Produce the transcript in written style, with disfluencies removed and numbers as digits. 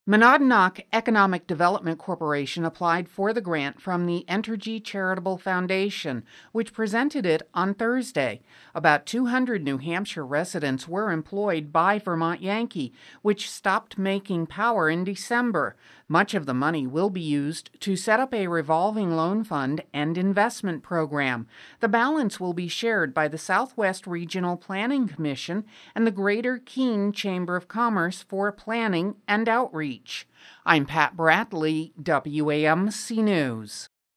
Monadnock Economic Development Corporation applied for the grant from the Entergy Charitable Foundation, which presented it on Thursday. About 200 New Hampshire residents were employed by Vermont Yankee, which stopped making power in December. Much of the money will be used to set up a revolving loan fund and investment program. The balance will be shared by the Southwest Regional Planning Commission and the Greater Keene Chamber of Commerce for planning and outreach. I'm Pat Bradley, WAMC News.